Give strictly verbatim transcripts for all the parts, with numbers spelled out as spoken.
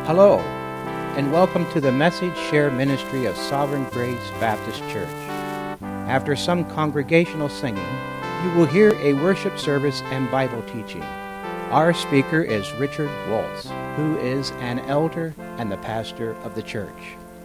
Hello, and welcome to the Message Share Ministry of Sovereign Grace Baptist Church. After some congregational singing, you will hear a worship service and Bible teaching. Our speaker is Richard Waltz, who is an elder and the pastor of the church.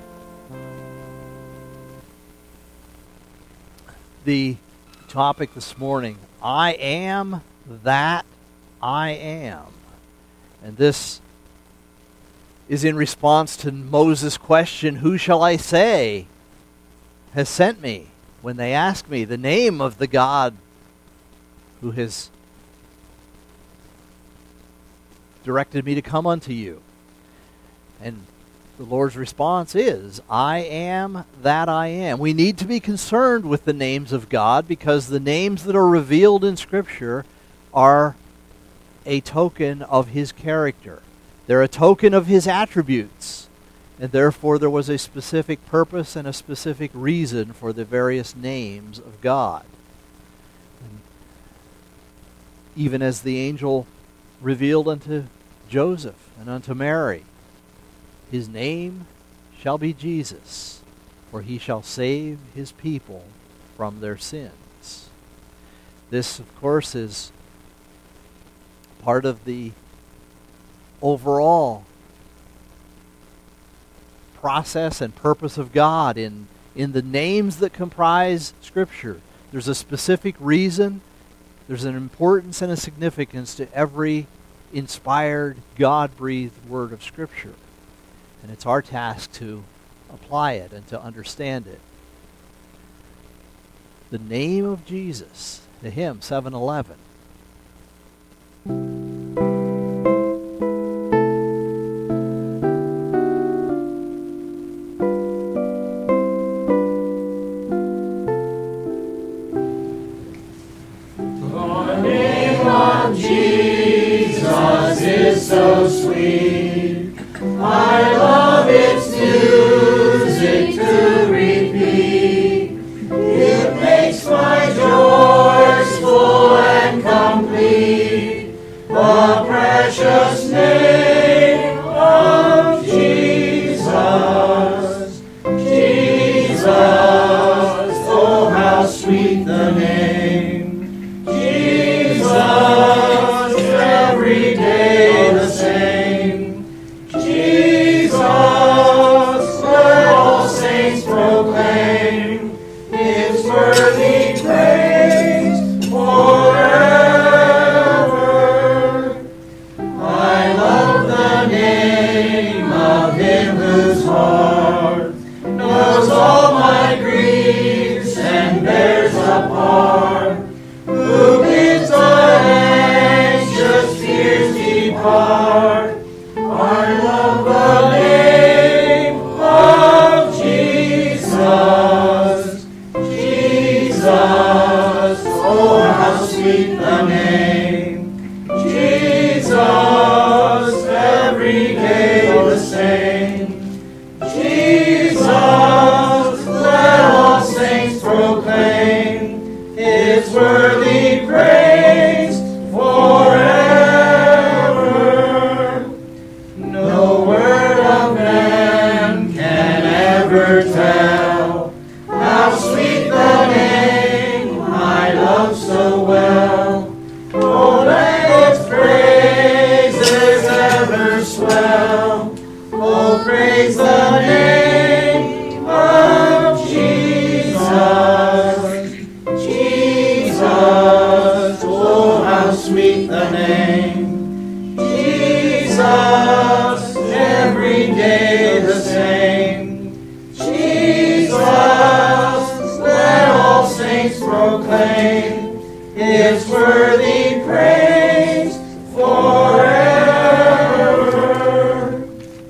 The topic this morning, I am that I am. And this is in response to Moses' question, who shall I say has sent me? When they ask me the name of the God who has directed me to come unto you. And the Lord's response is, I am that I am. We need to be concerned with the names of God because the names that are revealed in Scripture are a token of His character. They're a token of His attributes, and therefore there was a specific purpose and a specific reason for the various names of God. And even as the angel revealed unto Joseph and unto Mary, His name shall be Jesus, for He shall save His people from their sins. This, of course, is part of the overall process and purpose of God in, in the names that comprise Scripture. There's a specific reason, there's an importance and a significance to every inspired, God-breathed word of Scripture. And it's our task to apply it and to understand it. The name of Jesus, the hymn seven eleven. So sweet, I love its music to repeat. It makes my joys full and complete. The precious name of Jesus, Jesus. Oh, how sweet the name, Jesus. Every day. Proclaim His worthy praise forever. I love the name of Him whose heart knows all my griefs and bears a part, who bids the anxious fears depart. I love the name of Jesus, Jesus, oh how sweet the name, Jesus, every day the same, Jesus, let all saints proclaim His worthy praise forever. No word of man can ever tell how sweet the name I love so well. Oh, let its praises ever swell. Oh, praise the name of Jesus, Jesus. Oh, how sweet the name, Jesus, every day the same. Jesus, let all saints proclaim His worthy praise forever.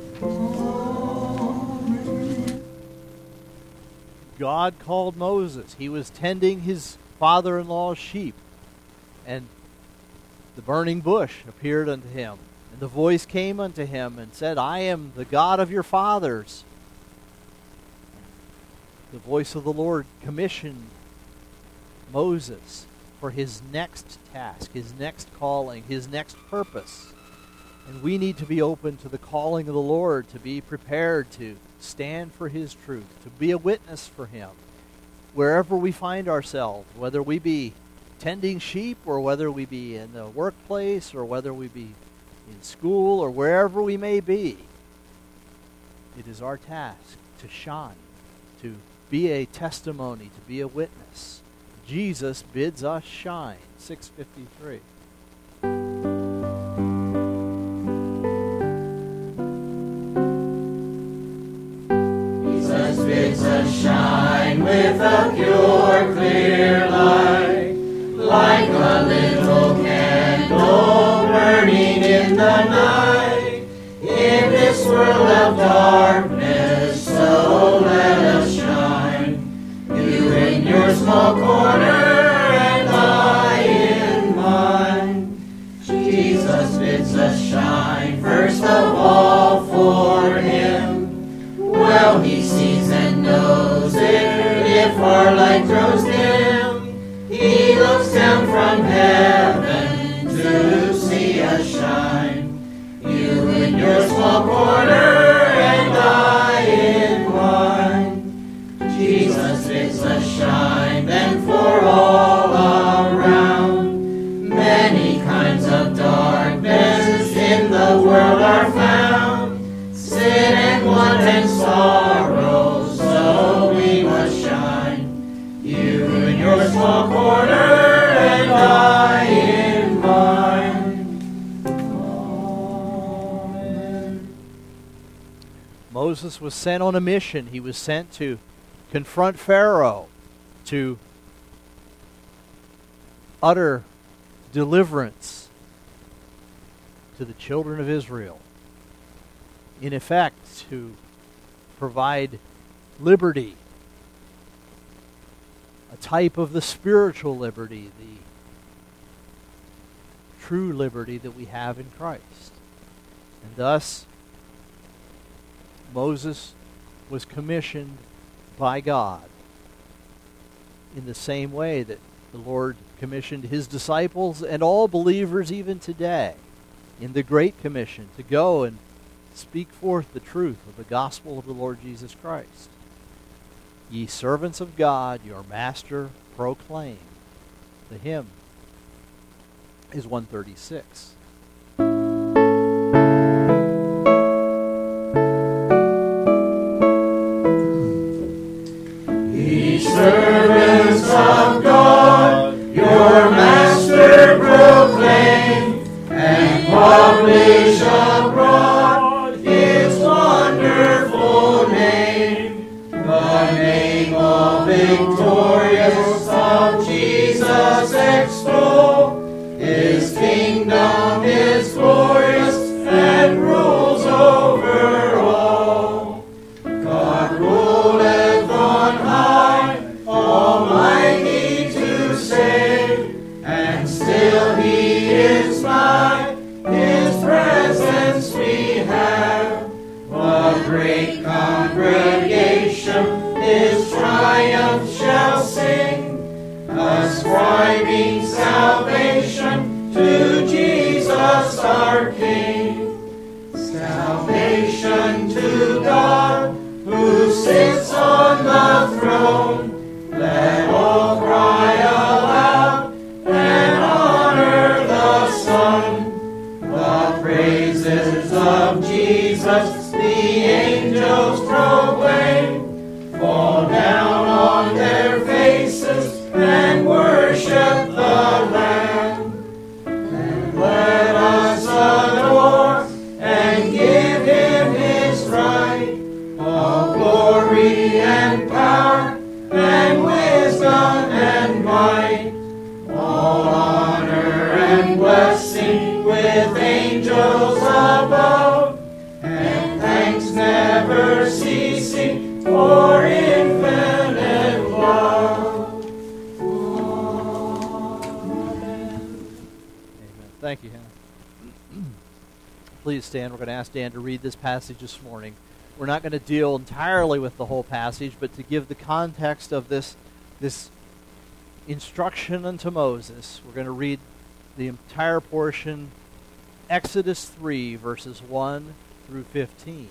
God called Moses. He was tending his father-in-law's sheep, and the burning bush appeared unto him. And the voice came unto him and said, I am the God of your fathers. The voice of the Lord commissioned Moses for his next task, his next calling, his next purpose. And we need to be open to the calling of the Lord, to be prepared to stand for His truth, to be a witness for Him, wherever we find ourselves, whether we be tending sheep or whether we be in the workplace or whether we be in school or wherever we may be. It is our task to shine, to be a testimony, to be a witness. Jesus bids us shine. six fifty-three. Jesus bids us shine with a pure, clear light, like a little candle burning in the night. In this world of darkness, so let us shine. You in your small corner, and I in mine. Jesus bids us shine, first of all for Him. Well, He sees and knows it if our light grows dim. He looks down from heaven to see us shine. You in your small corner, and I in mine. Jesus bids us shine, then for all around. Many kinds of darkness in the world are found. Sin and want and sorrow, so we must shine. You in your small corner, and I in mine. Moses was sent on a mission. He was sent to confront Pharaoh, to utter deliverance to the children of Israel. In effect, to provide liberty, a type of the spiritual liberty, the true liberty that we have in Christ. And thus, Moses was commissioned by God in the same way that the Lord commissioned His disciples and all believers even today in the Great Commission to go and speak forth the truth of the gospel of the Lord Jesus Christ. Ye servants of God, your master proclaim. The hymn is one thirty-six. Servants of God, your master proclaim, and publish abroad His wonderful name. The name of victorious of Jesus extol. His kingdom is glorious and rules over all. God ruleth on high, Almighty to save, and still He is nigh. His presence we have. A great congregation His triumph shall sing, ascribing salvation to Jesus our King. Salvation to God, who sits on the throne. Let all cry aloud and honor the Son. The praises of Jesus the angels proclaim. Fall down on their faces and worship the Lamb. And let us adore and give Him His right. All glory and power and wisdom and might, all honor and blessing with angels above, and thanks never ceasing for infinite love. Amen. Amen. Thank you, Hannah. Please stand. We're going to ask Dan to read this passage this morning. We're not going to deal entirely with the whole passage, but to give the context of this, this instruction unto Moses, we're going to read the entire portion Exodus three, verses one through fifteen.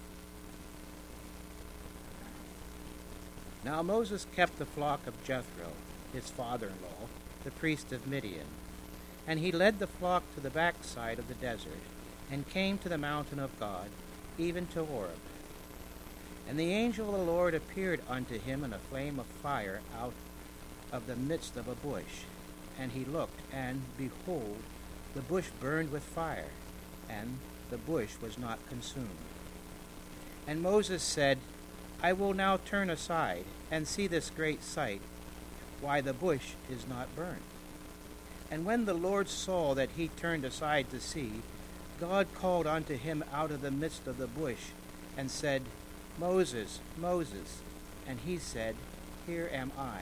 Now Moses kept the flock of Jethro, his father-in-law, the priest of Midian. And he led the flock to the backside of the desert, and came to the mountain of God, even to Horeb. And the angel of the Lord appeared unto him in a flame of fire out of the midst of a bush. And he looked, and behold, the bush burned with fire, and the bush was not consumed. And Moses said, I will now turn aside, and see this great sight, why the bush is not burned. And when the Lord saw that he turned aside to see, God called unto him out of the midst of the bush, and said, Moses, Moses. And he said, Here am I.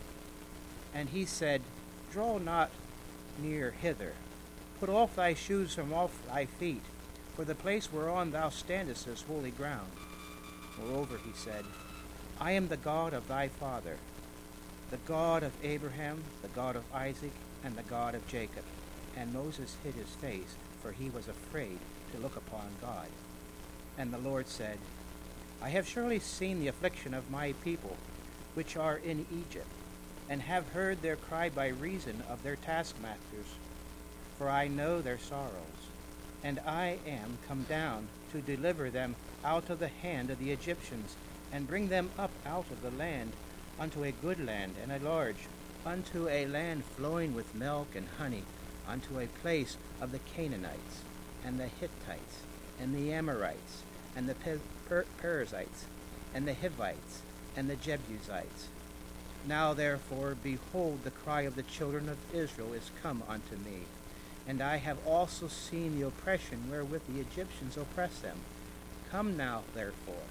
And he said, Draw not near hither. Put off thy shoes from off thy feet, for the place whereon thou standest is holy ground. Moreover, he said, I am the God of thy father, the God of Abraham, the God of Isaac, and the God of Jacob. And Moses hid his face, for he was afraid to look upon God. And the Lord said, I have surely seen the affliction of my people, which are in Egypt, and have heard their cry by reason of their taskmasters, for I know their sorrows. And I am come down to deliver them out of the hand of the Egyptians, and bring them up out of the land unto a good land, and a large, unto a land flowing with milk and honey, unto a place of the Canaanites, and the Hittites, and the Amorites, and the Pe- per- Perizzites, and the Hivites, and the Jebusites. Now therefore, behold, the cry of the children of Israel is come unto me, and I have also seen the oppression wherewith the Egyptians oppress them. Come now therefore,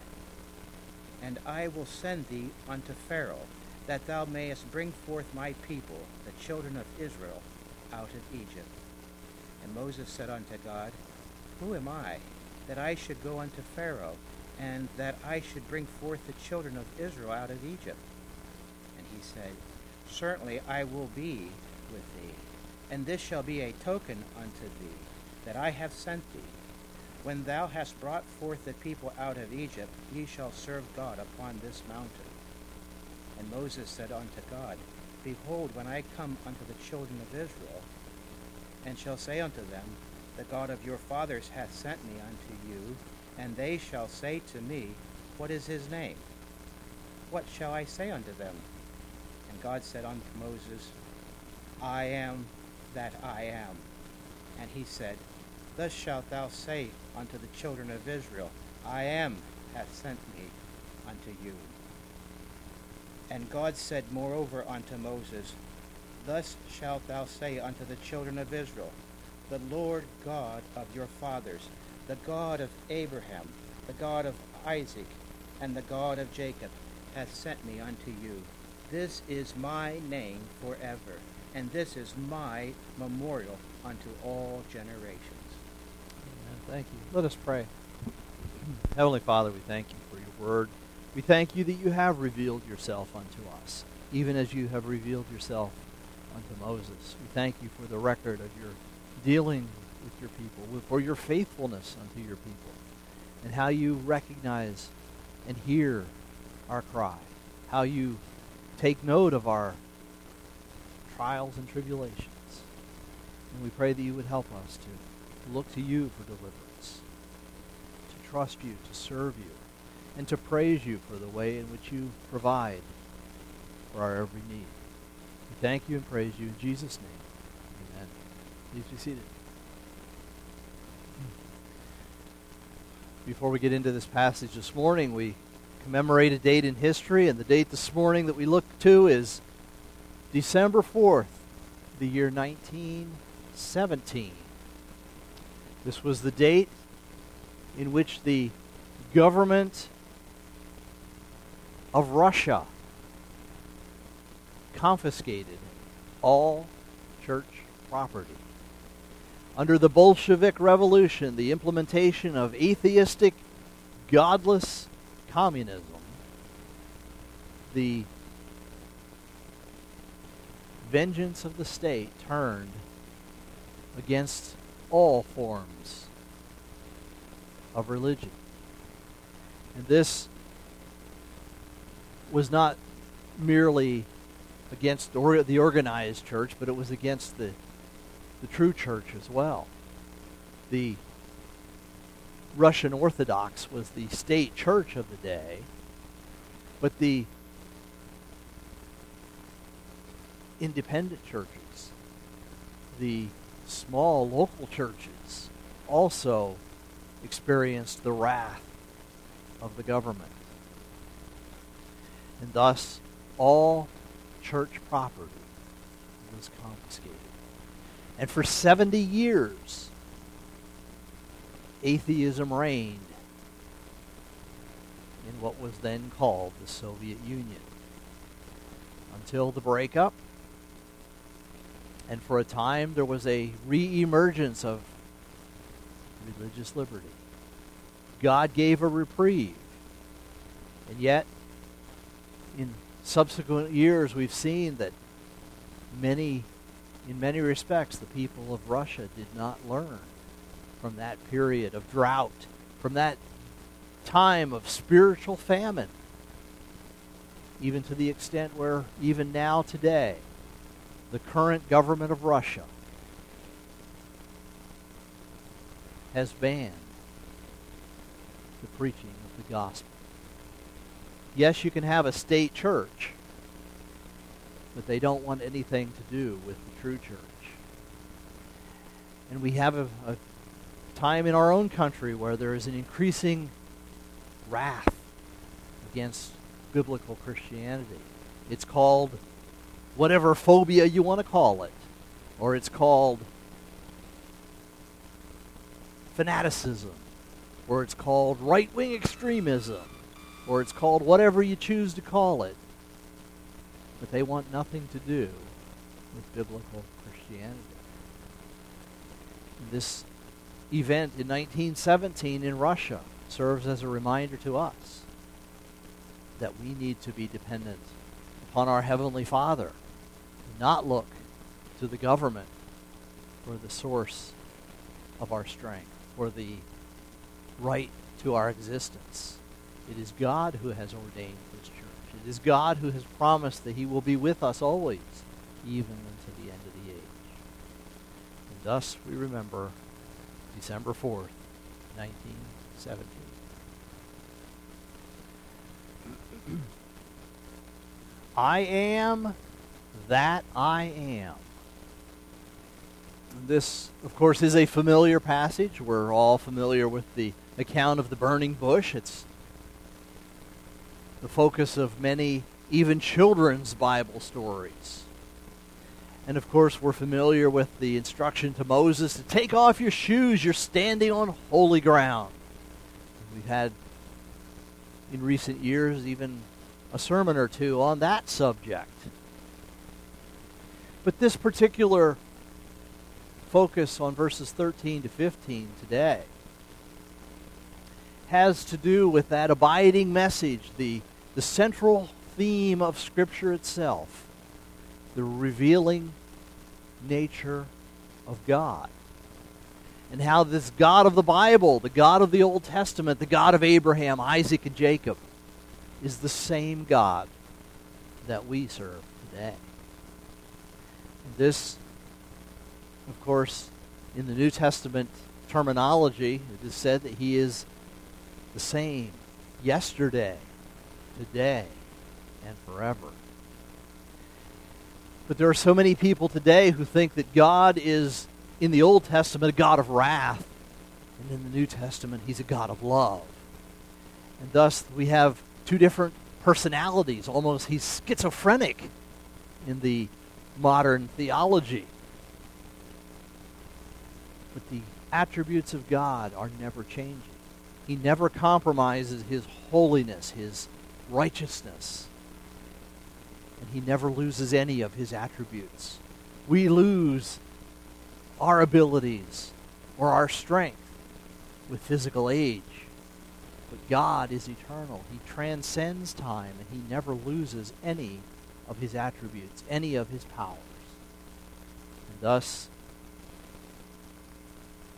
and I will send thee unto Pharaoh, that thou mayest bring forth my people, the children of Israel, out of Egypt. And Moses said unto God, Who am I, that I should go unto Pharaoh, and that I should bring forth the children of Israel out of Egypt? And he said, Certainly I will be with thee, and this shall be a token unto thee, that I have sent thee. When thou hast brought forth the people out of Egypt, ye shall serve God upon this mountain. And Moses said unto God, Behold, when I come unto the children of Israel, and shall say unto them, The God of your fathers hath sent me unto you, and they shall say to me, What is his name? What shall I say unto them? And God said unto Moses, I am that I am. And he said, Thus shalt thou say unto the children of Israel, I am hath sent me unto you. And God said moreover unto Moses, Thus shalt thou say unto the children of Israel, The Lord God of your fathers, the God of Abraham, the God of Isaac, and the God of Jacob, hath sent me unto you. This is my name forever, and this is my memorial unto all generations. Amen. Thank you. Let us pray. Heavenly Father, we thank you for your word. We thank you that you have revealed yourself unto us, even as you have revealed yourself unto Moses. We thank you for the record of your dealing with your people, for your faithfulness unto your people, and how you recognize and hear our cry, how you take note of our trials and tribulations. And we pray that you would help us to look to you for deliverance, to trust you, to serve you, and to praise you for the way in which you provide for our every need. We thank you and praise you in Jesus' name. Amen. Please be seated. Before we get into this passage this morning, we commemorate a date in history, and the date this morning that we look to is December fourth, the year nineteen seventeen. This was the date in which the government of Russia confiscated all church property. Under the Bolshevik Revolution, the implementation of atheistic, godless communism, the vengeance of the state turned against all forms of religion. And this was not merely against or, the organized church, but it was against the, the true church as well. The Russian Orthodox was the state church of the day, but the independent churches, the small local churches, also experienced the wrath of the government. And thus, all church property was confiscated. And for seventy years, atheism reigned in what was then called the Soviet Union, until the breakup. And for a time, there was a re-emergence of religious liberty. God gave a reprieve. And yet, in subsequent years, we've seen that many, in many respects, the people of Russia did not learn from that period of drought, from that time of spiritual famine, even to the extent where even now today, the current government of Russia has banned the preaching of the gospel. Yes, you can have a state church, but they don't want anything to do with the true church. And we have a, a time in our own country where there is an increasing wrath against biblical Christianity. It's called whatever phobia you want to call it, or it's called fanaticism, or it's called right-wing extremism, or it's called whatever you choose to call it. But they want nothing to do with biblical Christianity. This event in nineteen seventeen in Russia serves as a reminder to us that we need to be dependent upon our Heavenly Father, and not look to the government for the source of our strength, for the right to our existence. It is God who has ordained this church. It is God who has promised that He will be with us always, even unto the end of the age. And thus we remember December fourth, nineteen seventeen. I am that I am. This, of course, is a familiar passage. We're all familiar with the account of the burning bush. It's the focus of many, even children's Bible stories. And of course, we're familiar with the instruction to Moses to take off your shoes. You're standing on holy ground. We've had, in recent years, even a sermon or two on that subject. But this particular focus on verses thirteen to fifteen today has to do with that abiding message, the, the central theme of Scripture itself, the revealing nature of God. And how this God of the Bible, the God of the Old Testament, the God of Abraham, Isaac, and Jacob, is the same God that we serve today. And this, of course, in the New Testament terminology, it is said that He is the same yesterday, today, and forever. But there are so many people today who think that God is, in the Old Testament, a God of wrath, and in the New Testament, He's a God of love. And thus, we have two different personalities. Almost, He's schizophrenic in the modern theology. But the attributes of God are never changing. He never compromises His holiness, His righteousness. And He never loses any of His attributes. We lose our abilities or our strength with physical age. But God is eternal. He transcends time, and He never loses any of His attributes, any of His powers. And thus,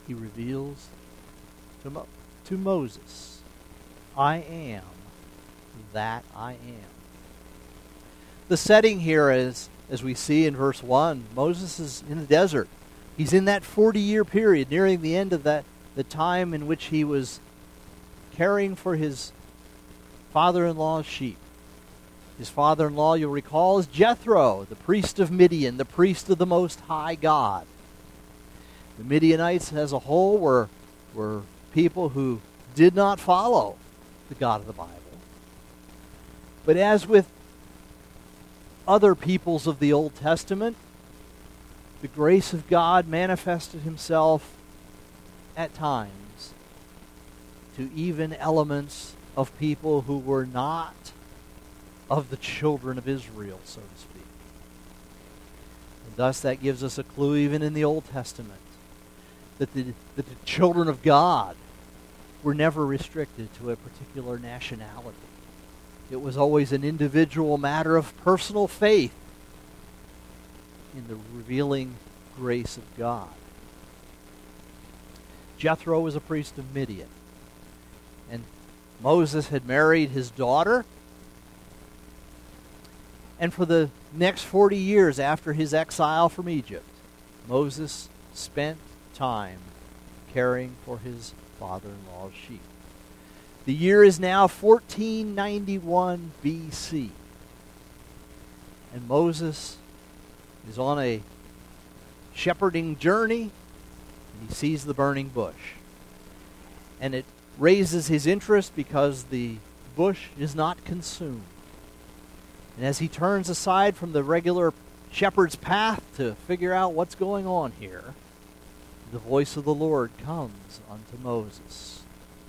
he reveals to, Mo- to Moses, I am that I am. The setting here is, as we see in verse one, Moses is in the desert. He's in that forty-year period, nearing the end of that, the time in which he was caring for his father-in-law's sheep. His father-in-law, you'll recall, is Jethro, the priest of Midian, the priest of the Most High God. The Midianites as a whole were, were people who did not follow the God of the Bible. But as with other peoples of the Old Testament, the grace of God manifested himself at times to even elements of people who were not of the children of Israel, so to speak. And thus that gives us a clue even in the Old Testament that the, that the children of God were never restricted to a particular nationality. It was always an individual matter of personal faith in the revealing grace of God. Jethro was a priest of Midian, and Moses had married his daughter. And for the next forty years after his exile from Egypt, Moses spent time caring for his father-in-law's sheep. The year is now fourteen ninety-one B C. And Moses is on a shepherding journey, and he sees the burning bush. And it raises his interest because the bush is not consumed. And as he turns aside from the regular shepherd's path to figure out what's going on here, the voice of the Lord comes unto Moses.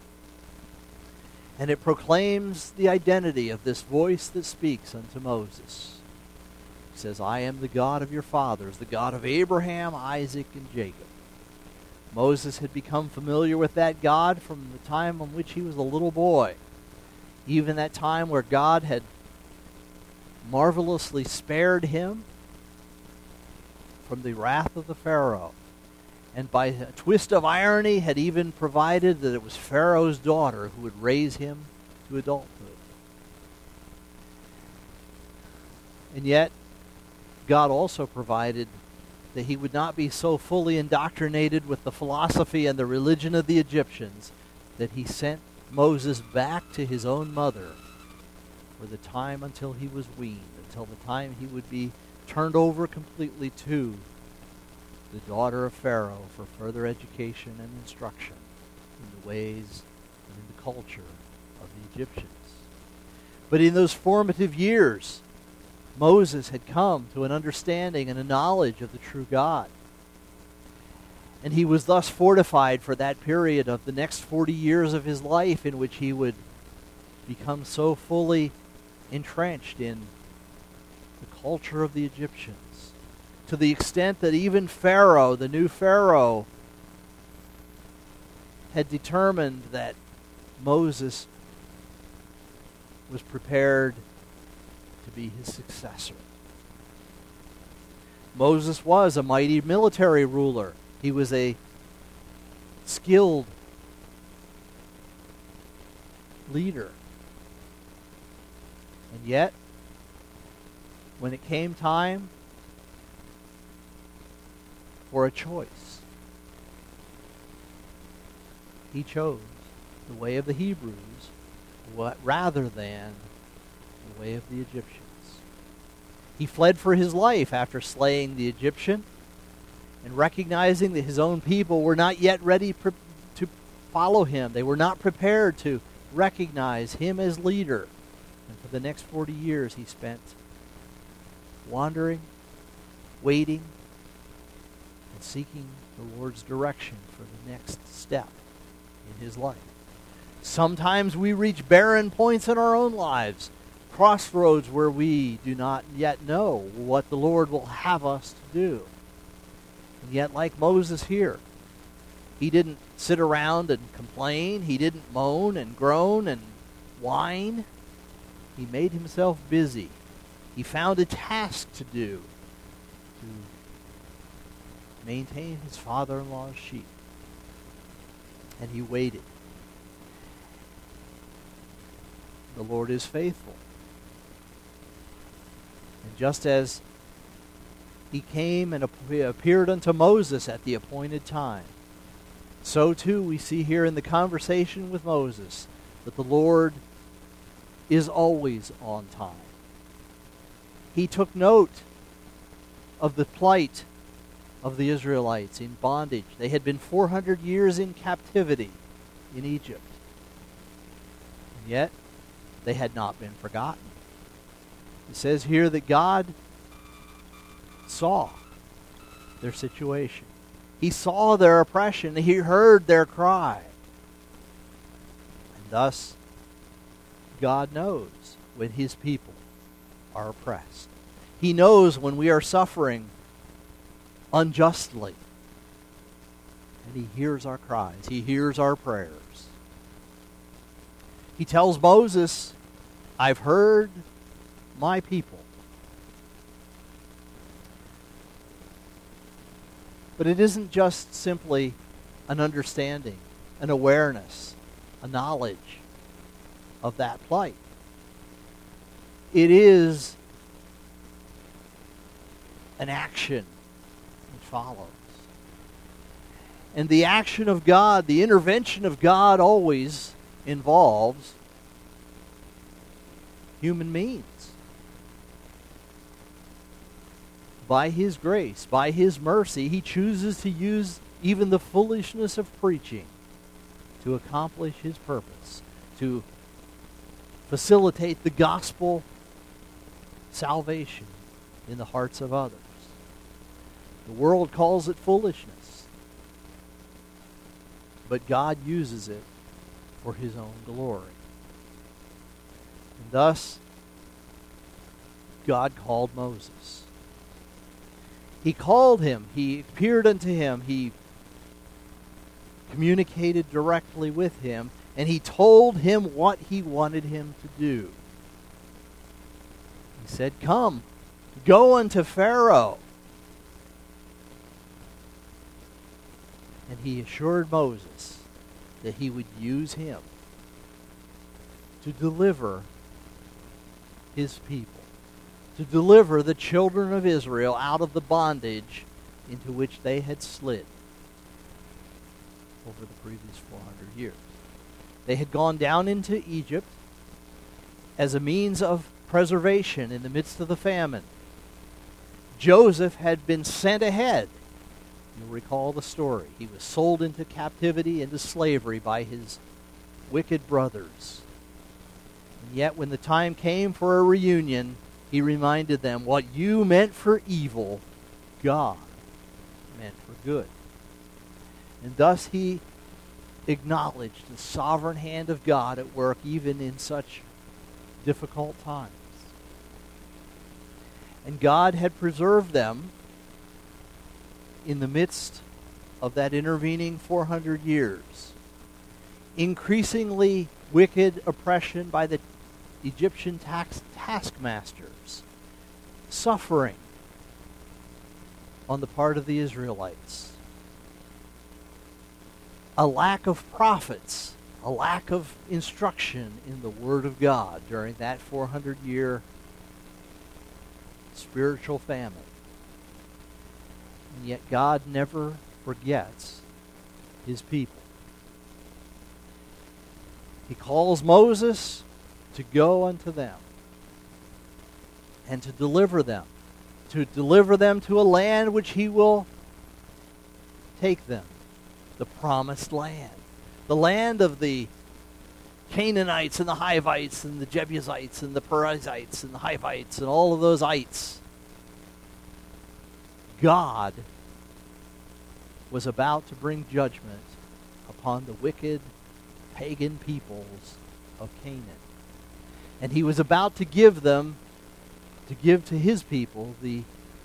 And it proclaims the identity of this voice that speaks unto Moses. He says, I am the God of your fathers, the God of Abraham, Isaac, and Jacob. Moses had become familiar with that God from the time on which he was a little boy. Even that time where God had marvelously spared him from the wrath of the Pharaoh. And by a twist of irony had even provided that it was Pharaoh's daughter who would raise him to adulthood. And yet, God also provided that he would not be so fully indoctrinated with the philosophy and the religion of the Egyptians that he sent Moses back to his own mother for the time until he was weaned, until the time he would be turned over completely to the daughter of Pharaoh for further education and instruction in the ways and in the culture of the Egyptians. But in those formative years, Moses had come to an understanding and a knowledge of the true God. And he was thus fortified for that period of the next forty years of his life in which he would become so fully entrenched in the culture of the Egyptians, to the extent that even Pharaoh, the new Pharaoh, had determined that Moses was prepared to be his successor. Moses was a mighty military ruler. He was a skilled leader. And yet, when it came time for a choice, he chose the way of the Hebrews what, rather than the way of the Egyptians. He fled for his life after slaying the Egyptian and recognizing that his own people were not yet ready pre- to follow him. They were not prepared to recognize him as leader. And for the next forty years he spent wandering, waiting, and seeking the Lord's direction for the next step in his life. Sometimes we reach barren points in our own lives, crossroads where we do not yet know what the Lord will have us to do. And yet, like Moses here, he didn't sit around and complain. He didn't moan and groan and whine. He made himself busy. He found a task to do to maintain his father-in-law's sheep. And he waited. The Lord is faithful. And just as he came and appeared unto Moses at the appointed time, so too we see here in the conversation with Moses that the Lord is always on time. He took note of the plight of the Israelites in bondage. They had been four hundred years in captivity in Egypt. And yet, they had not been forgotten. It says here that God saw their situation. He saw their oppression. He heard their cry. And thus, God knows when his people are oppressed. He knows when we are suffering unjustly. And he hears our cries. He hears our prayers. He tells Moses, I've heard my people. But it isn't just simply an understanding, an awareness, a knowledge of that plight. It is an action which follows. And the action of God, the intervention of God always involves human means. By his grace, by his mercy, he chooses to use even the foolishness of preaching to accomplish his purpose, to facilitate the gospel salvation in the hearts of others. The world calls it foolishness, but God uses it for his own glory. And thus, God called Moses. He called him. He appeared unto him. He communicated directly with him, and he told him what he wanted him to do. He said, come, go unto Pharaoh. And he assured Moses that he would use him to deliver his people, to deliver the children of Israel out of the bondage into which they had slid over the previous four hundred years. They had gone down into Egypt as a means of preservation in the midst of the famine. Joseph had been sent ahead. You'll recall the story. He was sold into captivity, into slavery by his wicked brothers. And yet when the time came for a reunion, he reminded them, what you meant for evil, God meant for good. And thus he acknowledged the sovereign hand of God at work even in such difficult times. And God had preserved them in the midst of that intervening four hundred years. Increasingly wicked oppression by the Egyptian tax taskmasters, suffering on the part of the Israelites, a lack of prophets, a lack of instruction in the Word of God during that four hundred year spiritual famine. And yet God never forgets his people. He calls Moses to go unto them and to deliver them, to deliver them to a land which he will take them, the promised land, the land of the Canaanites and the Hivites and the Jebusites and the Perizzites and the Hivites and all of those ites. God was about to bring judgment upon the wicked pagan peoples of Canaan. And he was about to give them, to give to his people, the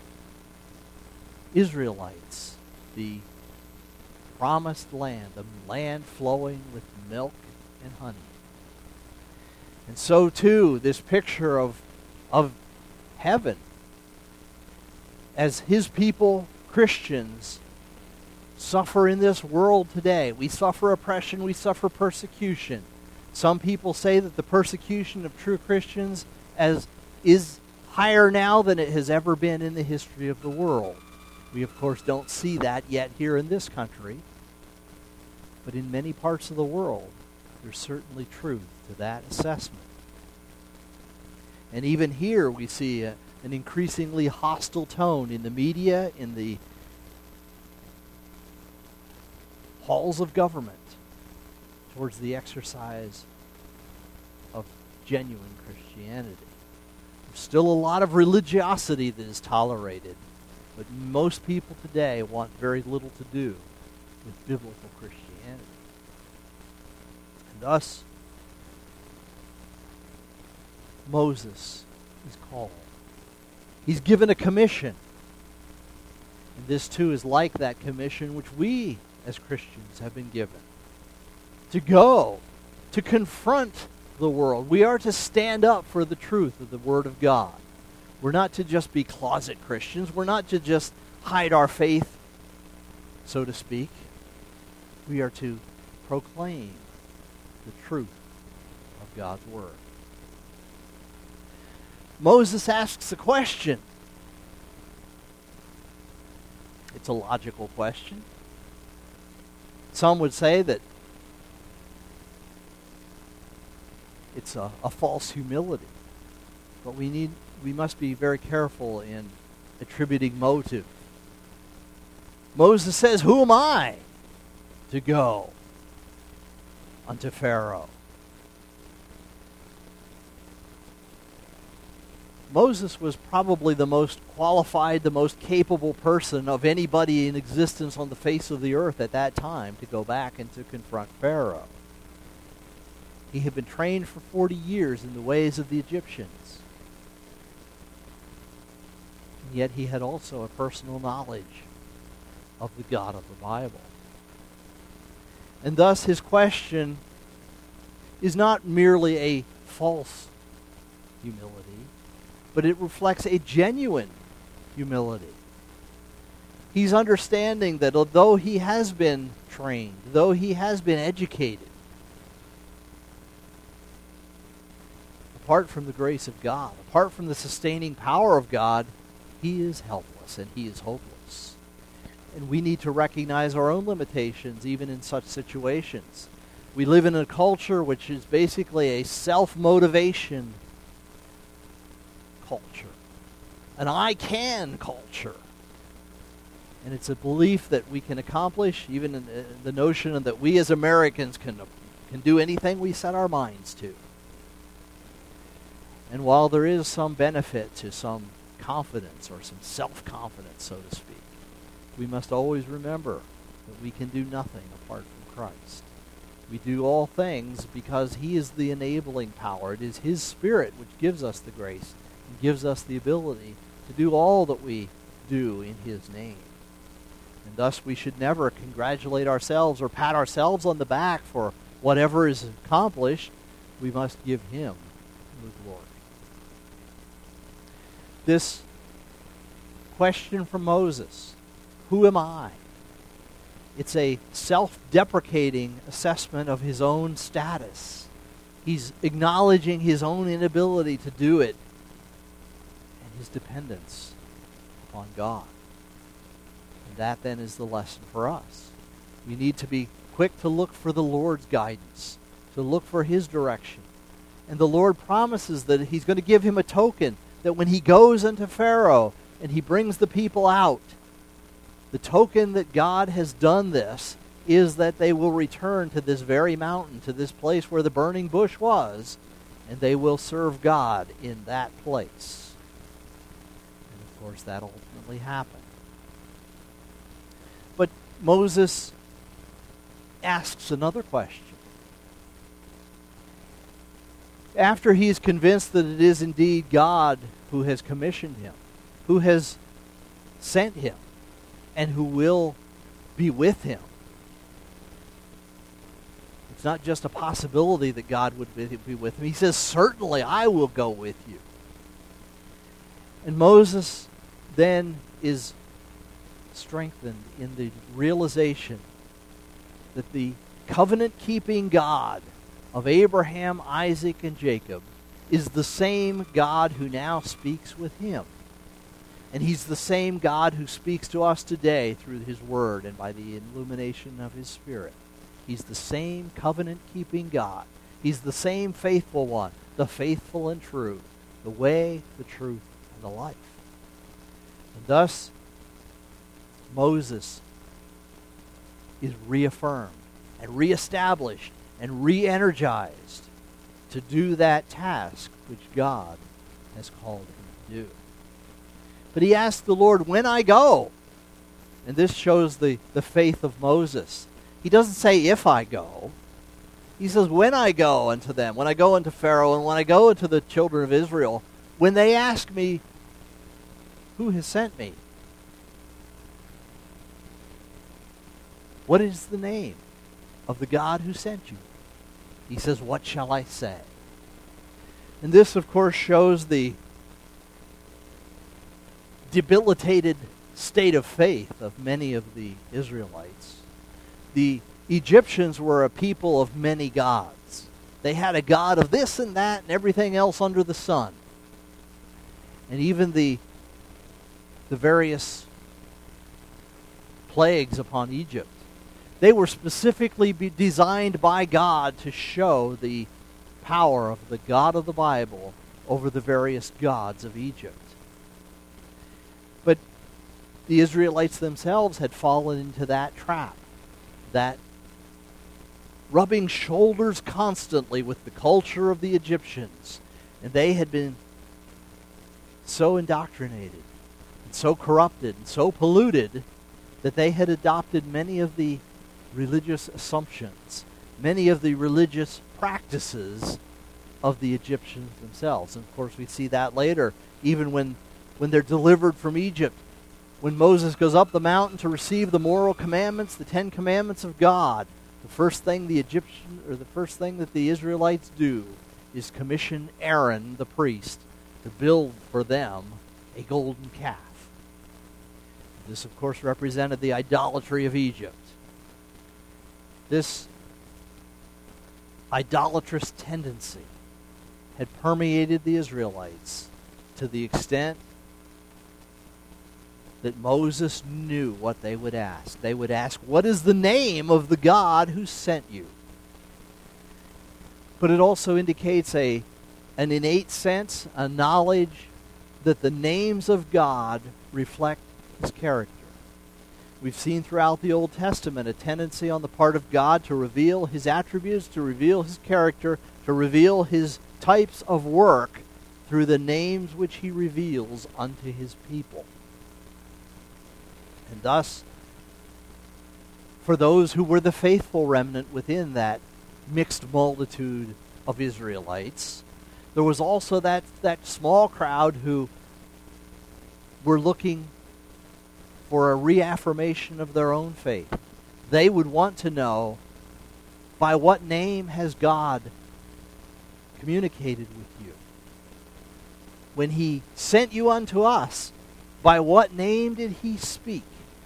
Israelites, the promised land, the land flowing with milk and honey. And so too, this picture of, of heaven, as his people, Christians, suffer in this world today. We suffer oppression, we suffer persecution. Some people say that the persecution of true Christians as is higher now than it has ever been in the history of the world. We, of course, don't see that yet here in this country. But in many parts of the world, there's certainly truth to that assessment. And even here we see a, an increasingly hostile tone in the media, in the halls of government, towards the exercise of genuine Christianity. There's still a lot of religiosity that is tolerated, but most people today want very little to do with biblical Christianity. And thus, Moses is called. He's given a commission. And this too is like that commission which we as Christians have been given. To go, to confront the world. We are to stand up for the truth of the Word of God. We're not to just be closet Christians. We're not to just hide our faith, so to speak. We are to proclaim the truth of God's Word. Moses asks a question. It's a logical question. Some would say that it's a, a false humility. But we need we must be very careful in attributing motive. Moses says, "Who am I to go unto Pharaoh?" Moses was probably the most qualified, the most capable person of anybody in existence on the face of the earth at that time to go back and to confront Pharaoh. He had been trained for forty years in the ways of the Egyptians. And yet he had also a personal knowledge of the God of the Bible. And thus his question is not merely a false humility, but it reflects a genuine humility. He's understanding that although he has been trained, though he has been educated, apart from the grace of God, apart from the sustaining power of God, he is helpless and he is hopeless. And we need to recognize our own limitations even in such situations. We live in a culture which is basically a self-motivation culture, an I can culture. And it's a belief that we can accomplish, even in the notion that we as Americans can, can do anything we set our minds to. And while there is some benefit to some confidence or some self-confidence, so to speak, we must always remember that we can do nothing apart from Christ. We do all things because he is the enabling power. It is his Spirit which gives us the grace and gives us the ability to do all that we do in his name. And thus we should never congratulate ourselves or pat ourselves on the back for whatever is accomplished. We must give him the glory. This question from Moses, who am I? It's a self-deprecating assessment of his own status. He's acknowledging his own inability to do it and his dependence upon God. And that then is the lesson for us. We need to be quick to look for the Lord's guidance, to look for his direction. And the Lord promises that he's going to give him a token, that when he goes unto Pharaoh and he brings the people out, the token that God has done this is that they will return to this very mountain, to this place where the burning bush was, and they will serve God in that place. And of course that ultimately happened. But Moses asks another question. After he is convinced that it is indeed God who has commissioned him, who has sent him, and who will be with him. It's not just a possibility that God would be with him. He says, certainly I will go with you. And Moses then is strengthened in the realization that the covenant-keeping God of Abraham, Isaac, and Jacob is the same God who now speaks with him. And he's the same God who speaks to us today through his word and by the illumination of his Spirit. He's the same covenant-keeping God. He's the same faithful one, the faithful and true, the way, the truth, and the life. And thus, Moses is reaffirmed and reestablished and re-energized to do that task which God has called him to do. But he asked the Lord, when I go? And this shows the, the faith of Moses. He doesn't say, if I go. He says, when I go unto them, when I go unto Pharaoh, and when I go unto the children of Israel, when they ask me, who has sent me? What is the name of the God who sent you? He says, what shall I say? And this, of course, shows the debilitated state of faith of many of the Israelites. The Egyptians were a people of many gods. They had a god of this and that and everything else under the sun. And even the, the various plagues upon Egypt, they were specifically be designed by God to show the power of the God of the Bible over the various gods of Egypt. But the Israelites themselves had fallen into that trap, that rubbing shoulders constantly with the culture of the Egyptians. And they had been so indoctrinated, and so corrupted, and so polluted that they had adopted many of the religious assumptions, many of the religious practices of the Egyptians themselves. And of course we see that later, even when, when they're delivered from Egypt. When Moses goes up the mountain to receive the moral commandments, the Ten Commandments of God, the first thing the Egyptian, or the first thing that the Israelites do is commission Aaron, the priest, to build for them a golden calf. This, of course, represented the idolatry of Egypt. This idolatrous tendency had permeated the Israelites to the extent that Moses knew what they would ask. They would ask, what is the name of the God who sent you? But it also indicates a, an innate sense, a knowledge that the names of God reflect his character. We've seen throughout the Old Testament a tendency on the part of God to reveal his attributes, to reveal his character, to reveal his types of work through the names which he reveals unto his people. And thus, for those who were the faithful remnant within that mixed multitude of Israelites, there was also that, that small crowd who were looking for a reaffirmation of their own faith. They would want to know, by what name has God communicated with you? When he sent you unto us, by what name did he speak?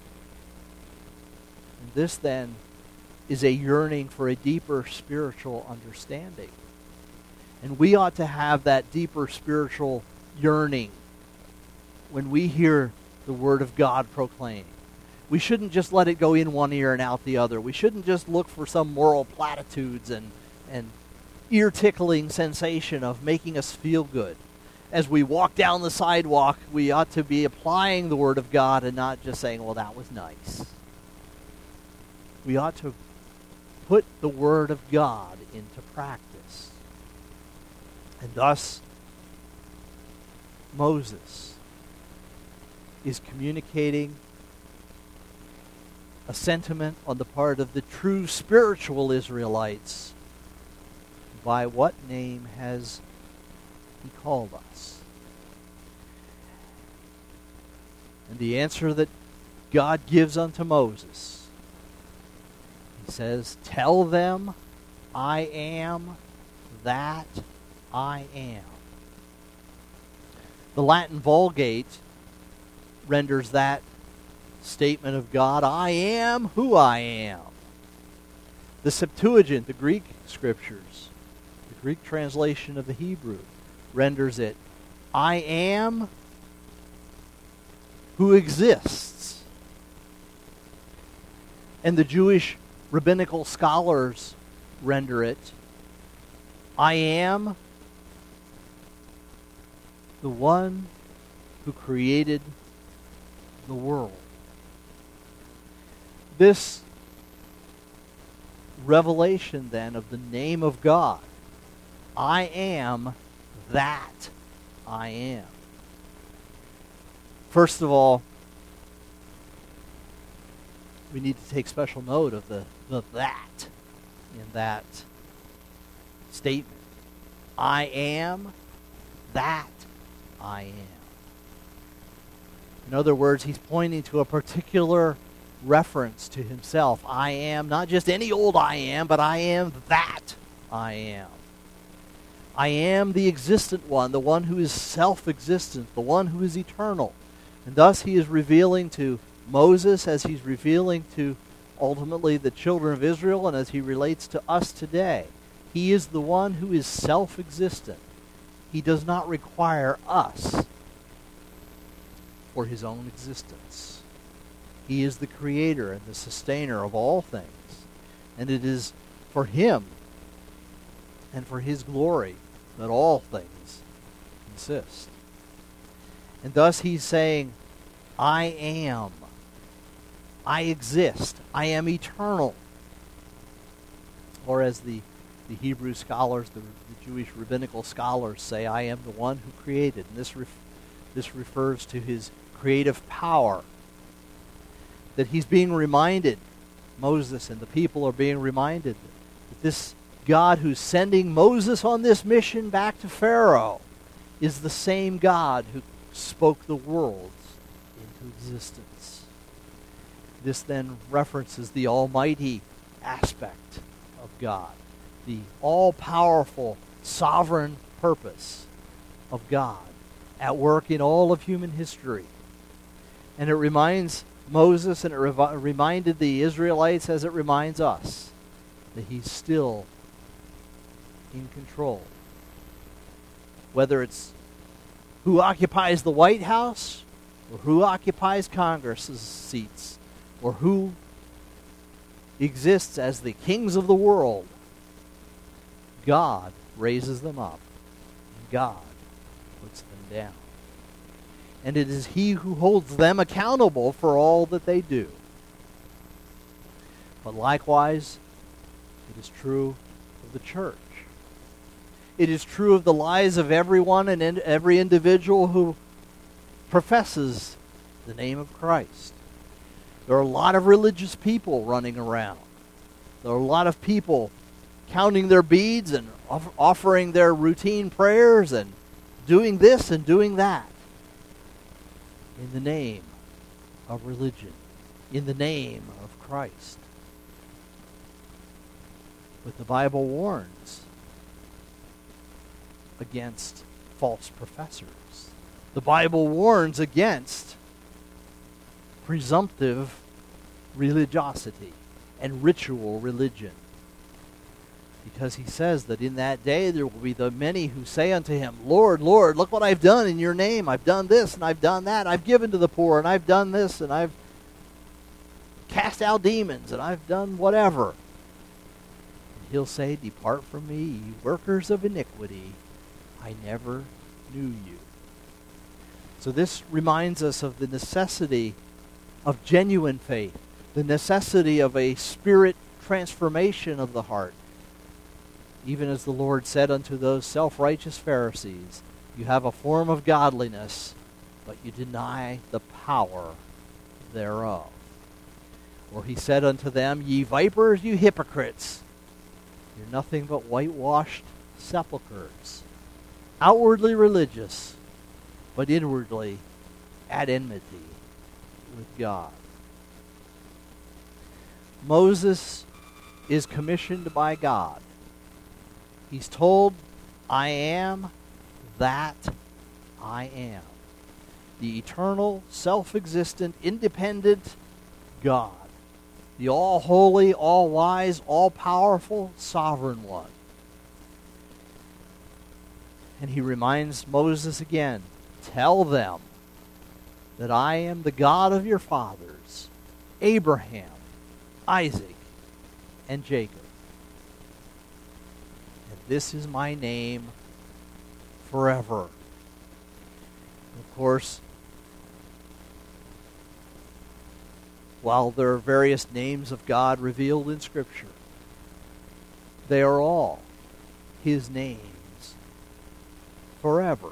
And this then is a yearning for a deeper spiritual understanding. And we ought to have that deeper spiritual yearning when we hear the Word of God proclaimed. We shouldn't just let it go in one ear and out the other. We shouldn't just look for some moral platitudes and, and ear-tickling sensation of making us feel good. As we walk down the sidewalk, we ought to be applying the Word of God and not just saying, well, that was nice. We ought to put the Word of God into practice. And thus, Moses is communicating a sentiment on the part of the true spiritual Israelites. By what name has he called us? And the answer that God gives unto Moses, he says, tell them I am that I am. The Latin Vulgate renders that statement of God, I am who I am. The Septuagint, the Greek scriptures, the Greek translation of the Hebrew, renders it, I am who exists. And the Jewish rabbinical scholars render it, I am the one who created the world. This revelation then of the name of God, I am that I am. First of all, we need to take special note of the, the that in that statement. I am that I am. In other words, he's pointing to a particular reference to himself. I am not just any old I am, but I am that I am. I am the existent one, the one who is self-existent, the one who is eternal. And thus he is revealing to Moses, as he's revealing to ultimately the children of Israel, and as he relates to us today. He is the one who is self-existent. He does not require us for his own existence. He is the creator and the sustainer of all things. And it is for him and for his glory that all things consist. And thus he's saying, I am. I exist. I am eternal. Or as the, the Hebrew scholars, the, the Jewish rabbinical scholars say, I am the one who created. And this, ref, this refers to his creative power. That he's being reminded, Moses and the people are being reminded, that this God who's sending Moses on this mission back to Pharaoh is the same God who spoke the worlds into existence. This then references the almighty aspect of God, the all-powerful, sovereign purpose of God at work in all of human history. And it reminds Moses, and it revi- reminded the Israelites, as it reminds us, that he's still in control. Whether it's who occupies the White House, or who occupies Congress's seats, or who exists as the kings of the world, God raises them up, and God puts them down. And it is he who holds them accountable for all that they do. But likewise, it is true of the church. It is true of the lives of everyone and in every individual who professes the name of Christ. There are a lot of religious people running around. There are a lot of people counting their beads and off- offering their routine prayers and doing this and doing that in the name of religion, in the name of Christ. But the Bible warns against false professors. The Bible warns against presumptive religiosity and ritual religion. Because he says that in that day there will be the many who say unto him, Lord, Lord, look what I've done in your name. I've done this and I've done that. I've given to the poor and I've done this and I've cast out demons and I've done whatever. And he'll say, depart from me, ye workers of iniquity. I never knew you. So this reminds us of the necessity of genuine faith, the necessity of a spirit transformation of the heart. Even as the Lord said unto those self-righteous Pharisees, you have a form of godliness, but you deny the power thereof. Or he said unto them, ye vipers, you hypocrites, you're nothing but whitewashed sepulchres, outwardly religious, but inwardly at enmity with God. Moses is commissioned by God. He's told, I am that I am. the eternal, self-existent, independent God, the all-holy, all-wise, all-powerful, sovereign one. And he reminds Moses again, tell them that I am the God of your fathers, Abraham, Isaac, and Jacob. And this is my name forever. Of course, while there are various names of God revealed in Scripture, they are all His names forever.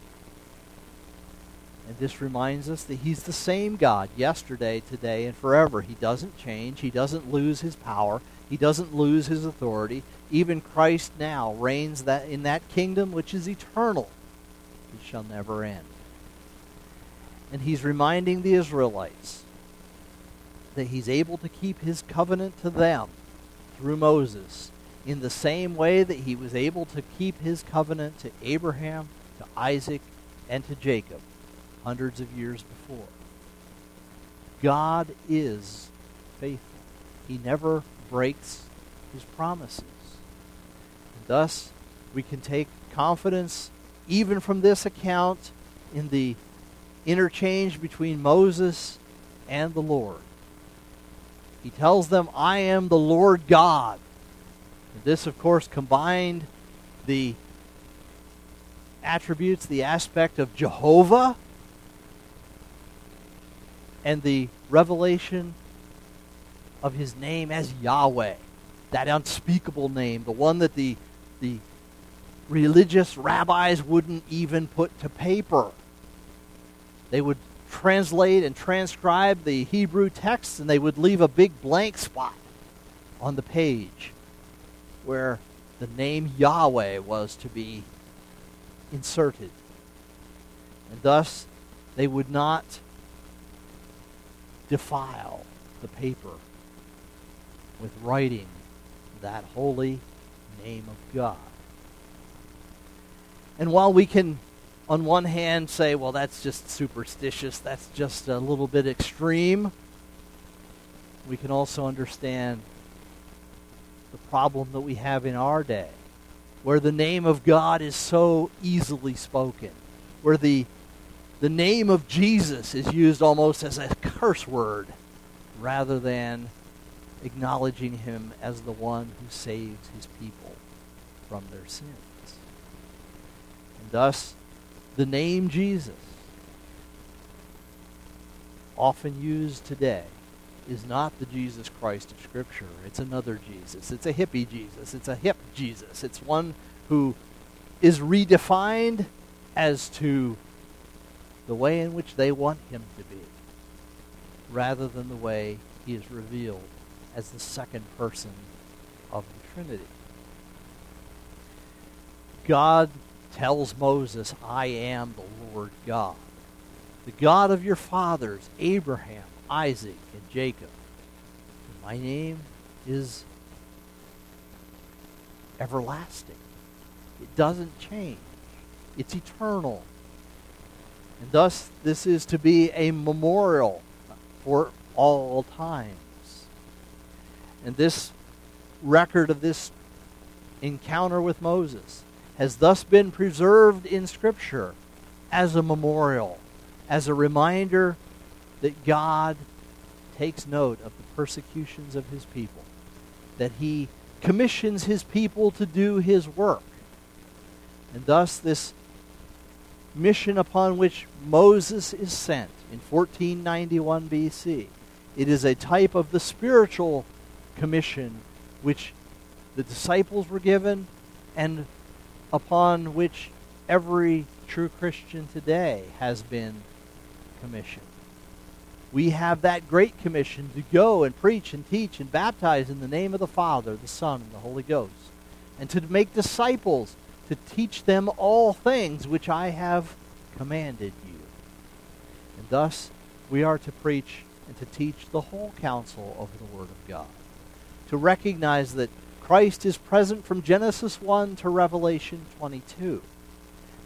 And this reminds us that He's the same God yesterday, today, and forever. He doesn't change. He doesn't lose His power. He doesn't lose His authority. Even Christ now reigns that in that kingdom which is eternal. It shall never end. And He's reminding the Israelites that He's able to keep His covenant to them through Moses in the same way that He was able to keep His covenant to Abraham, to Isaac, and to Jacob hundreds of years before. God is faithful. He never breaks His promises. And thus, we can take confidence even from this account in the interchange between Moses and the Lord. He tells them, I am the Lord God. And this, of course, combined the attributes, the aspect of Jehovah, and the revelation of His name as Yahweh, that unspeakable name, the one that the, the religious rabbis wouldn't even put to paper. They would translate and transcribe the Hebrew texts, and they would leave a big blank spot on the page where the name Yahweh was to be inserted. And thus, they would not defile the paper with writing that holy name of God. And while we can, on one hand, say, well, that's just superstitious, that's just a little bit extreme, we can also understand the problem that we have in our day, where the name of God is so easily spoken, where the the name of Jesus is used almost as a curse word, rather than acknowledging Him as the one who saves His people from their sins. And thus, the name Jesus, often used today, is not the Jesus Christ of Scripture. It's another Jesus. It's a hippie Jesus. It's a hip Jesus. It's one who is redefined as to the way in which they want Him to be, rather than the way He is revealed as the second person of the Trinity. God tells Moses, I am the Lord God, the God of your fathers, Abraham, Isaac, and Jacob. And my name is everlasting. It doesn't change. It's eternal. And thus, this is to be a memorial for all times. And this record of this encounter with Moses has thus been preserved in Scripture as a memorial, as a reminder that God takes note of the persecutions of His people, that He commissions His people to do His work. And thus, this mission upon which Moses is sent in fourteen ninety-one B C. It is a type of the spiritual commission which the disciples were given and upon which every true Christian today has been commissioned. We have that great commission to go and preach and teach and baptize in the name of the Father, the Son, and the Holy Ghost, and to make disciples, to teach them all things which I have commanded you. And thus, we are to preach and to teach the whole counsel of the Word of God. To recognize that Christ is present from Genesis one to Revelation twenty-two.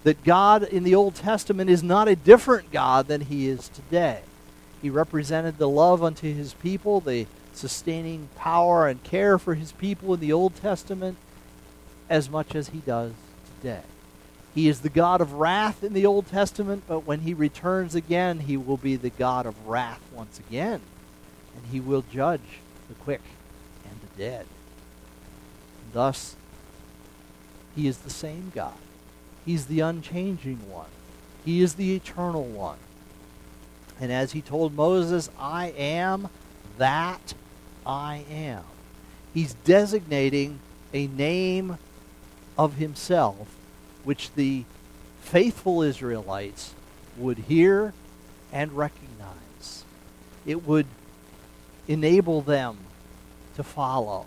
that God in the Old Testament is not a different God than he is today. He represented the love unto his people, the sustaining power and care for his people in the Old Testament as much as he does today. He is the God of wrath in the Old Testament, but when he returns again, he will be the God of wrath once again, and he will judge the quick and the dead. And thus, he is the same God. He's the unchanging one. He is the eternal one. And as he told Moses, I am that I am. He's designating a name of himself which the faithful Israelites would hear and recognize. It would enable them to follow.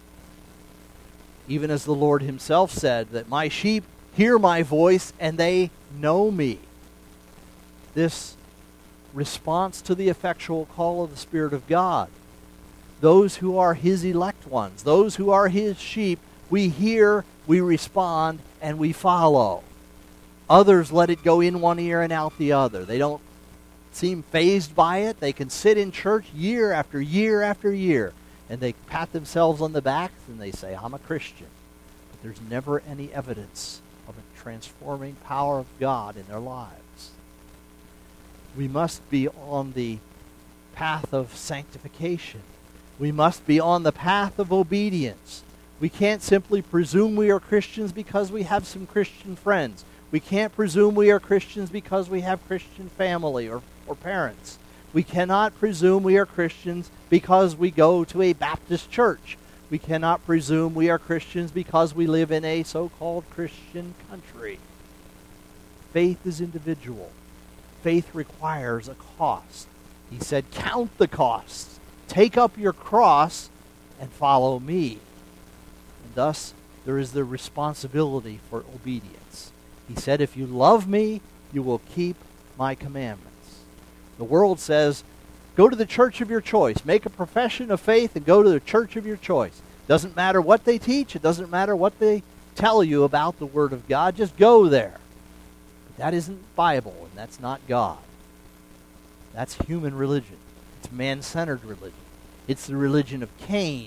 Even as the Lord himself said that my sheep hear my voice and they know me. This response to the effectual call of the Spirit of God. Those who are his elect ones, those who are his sheep, we hear, we respond, and we follow. Others let it go in one ear and out the other. They don't seem fazed by it. They can sit in church year after year after year, and they pat themselves on the back and they say, I'm a Christian. But there's never any evidence of a transforming power of God in their lives. We must be on the path of sanctification. We must be on the path of obedience. We can't simply presume we are Christians because we have some Christian friends. We can't presume we are Christians because we have Christian family or, or parents. We cannot presume we are Christians because we go to a Baptist church. We cannot presume we are Christians because we live in a so-called Christian country. Faith is individual. Faith requires a cost. He said, count the costs. Take up your cross and follow me. And thus, there is the responsibility for obedience. He said, if you love me, you will keep my commandments. The world says, go to the church of your choice. Make a profession of faith and go to the church of your choice. Doesn't matter what they teach. It doesn't matter what they tell you about the Word of God. Just go there. But that isn't Bible, and that's not God. That's human religion. It's man-centered religion. It's the religion of Cain.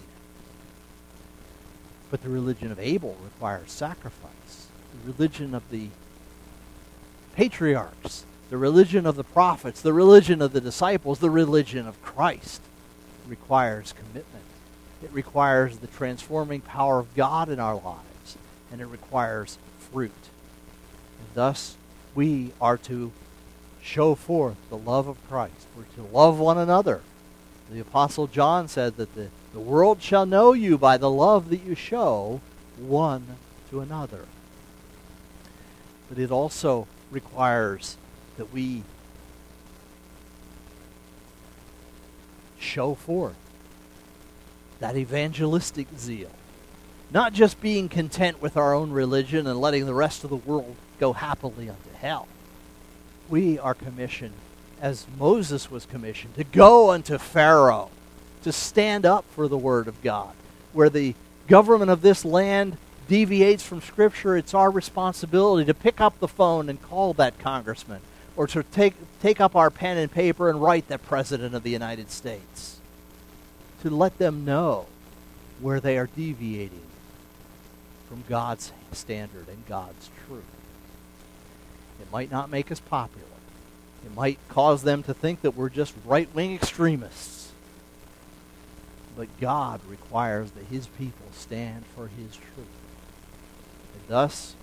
But the religion of Abel requires sacrifice. The religion of the patriarchs, the religion of the prophets, the religion of the disciples, the religion of Christ requires commitment. It requires the transforming power of God in our lives, and it requires fruit. And thus, we are to show forth the love of Christ. We're to love one another. The Apostle John said that the, the world shall know you by the love that you show one to another. But it also requires that we show forth that evangelistic zeal. Not just being content with our own religion and letting the rest of the world go happily unto hell. We are commissioned, as Moses was commissioned, to go unto Pharaoh, to stand up for the Word of God. Where the government of this land deviates from Scripture, it's our responsibility to pick up the phone and call that congressman, or to take, take up our pen and paper and write the President of the United States, to let them know where they are deviating from God's standard and God's truth. It might not make us popular. It might cause them to think that we're just right-wing extremists. But God requires that his people stand for his truth. And thus,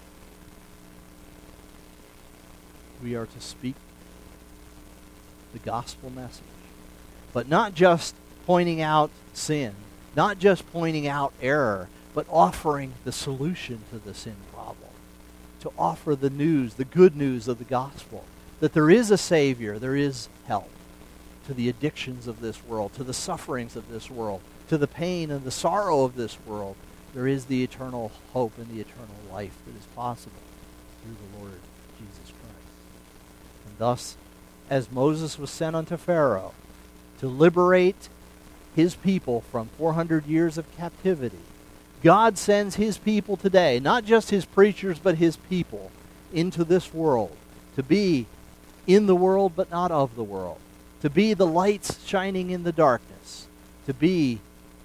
we are to speak the gospel message. But not just pointing out sin, not just pointing out error, but offering the solution to the sin problem. To offer the news, the good news of the gospel, that there is a Savior, there is help to the addictions of this world, to the sufferings of this world, to the pain and the sorrow of this world. There is the eternal hope and the eternal life that is possible through the Lord Jesus Christ. And thus, as Moses was sent unto Pharaoh to liberate his people from four hundred years of captivity, God sends his people today, not just his preachers, but his people, into this world, to be in the world but not of the world, to be the lights shining in the darkness, to be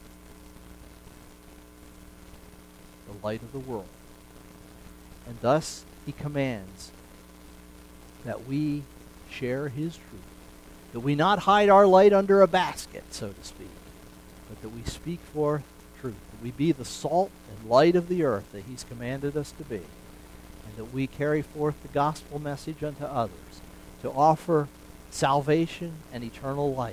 the light of the world. And thus he commands that we share his truth, that we not hide our light under a basket, so to speak, but that we speak forth truth, that we be the salt and light of the earth that he's commanded us to be, and that we carry forth the gospel message unto others, to offer salvation and eternal life.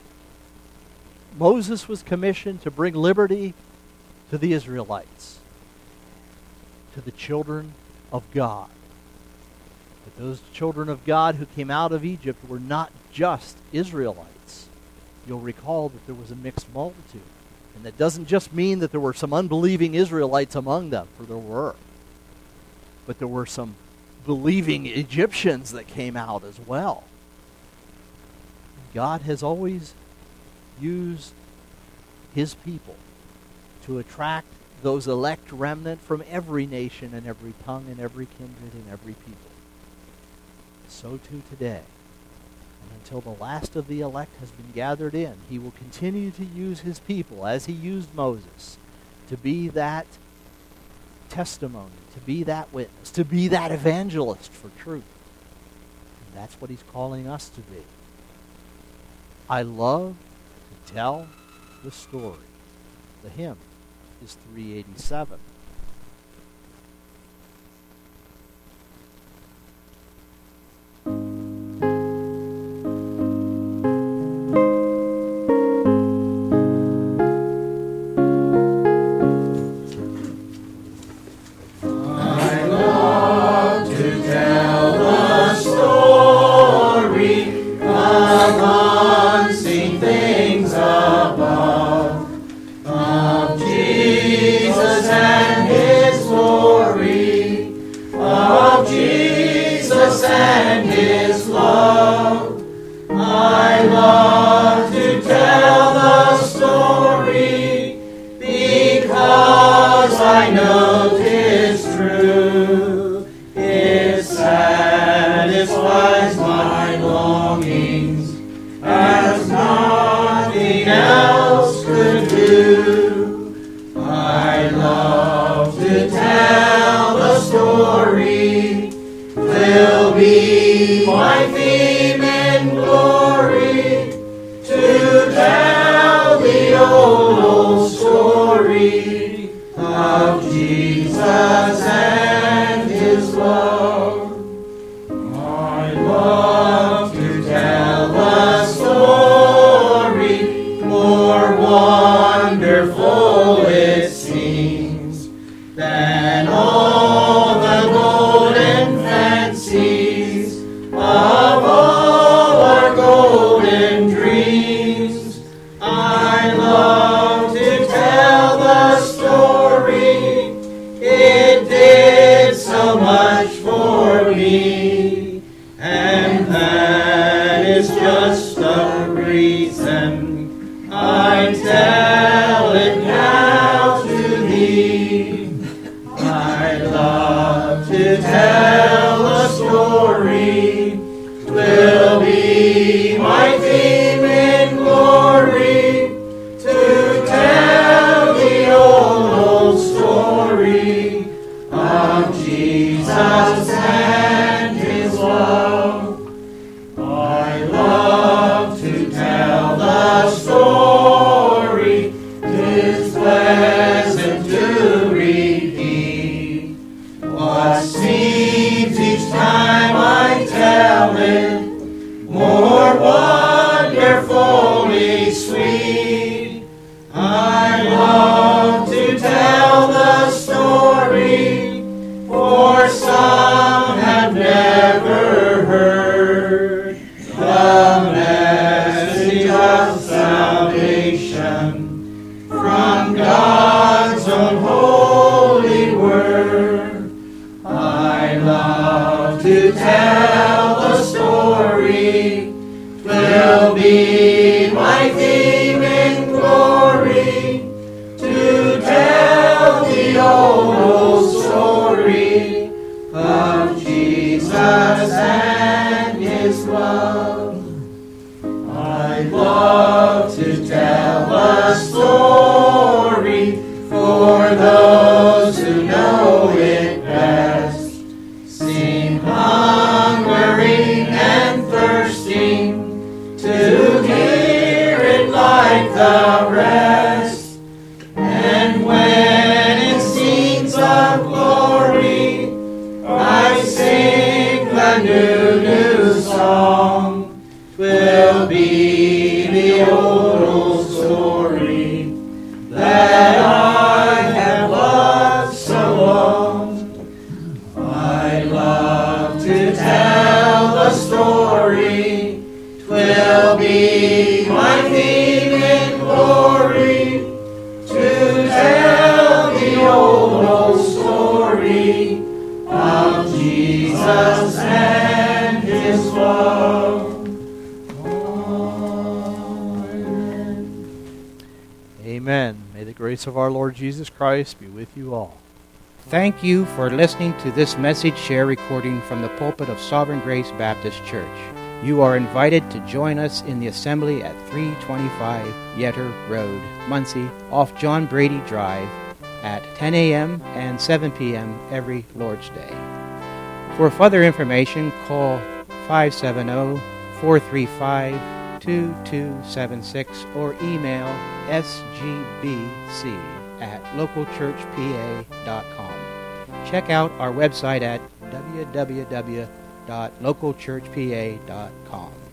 Moses was commissioned to bring liberty to the Israelites, to the children of God. But those children of God who came out of Egypt were not just Israelites. You'll recall that there was a mixed multitude. And that doesn't just mean that there were some unbelieving Israelites among them, for there were. But there were some believing Egyptians that came out as well. God has always used his people to attract those elect remnant from every nation and every tongue and every kindred and every people. So too today. And until the last of the elect has been gathered in, he will continue to use his people, as he used Moses, to be that testimony, to be that witness, to be that evangelist for truth. And that's what he's calling us to be. I love to tell the story. The hymn is three eighty-seven. Of Jesus. a new, new song. 'Twill be the old, old story that I have loved so long. I love to tell the story. 'Twill be my theme in glory to tell the old, old story of Jesus and his love. Amen. May the grace of our Lord Jesus Christ be with you all. Thank you for listening to this message share recording from the pulpit of Sovereign Grace Baptist Church. You are invited to join us in the assembly at three twenty-five Yetter Road, Muncie, off John Brady Drive, at ten a.m. and seven p.m. every Lord's Day. For further information, call five seven zero, four three five, two two seven six or email s g b c at local church p a dot com. Check out our website at w w w dot local church p a dot com.